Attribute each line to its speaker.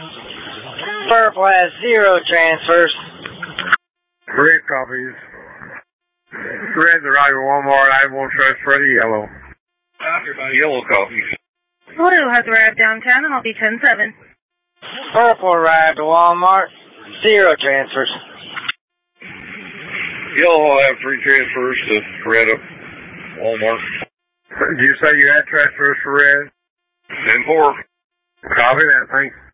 Speaker 1: Purple has 0 transfers.
Speaker 2: Red copies. Red's arriving at Walmart. I have 1 transfer to yellow.
Speaker 3: Yellow copies.
Speaker 4: Blue has arrived downtown and I'll be 10-7.
Speaker 1: Purple arrived at Walmart. 0 transfers.
Speaker 3: Yellow will have 3 transfers to red up Walmart.
Speaker 2: Did you say you had transfers for red?
Speaker 3: 10-4.
Speaker 2: Copy that, thanks.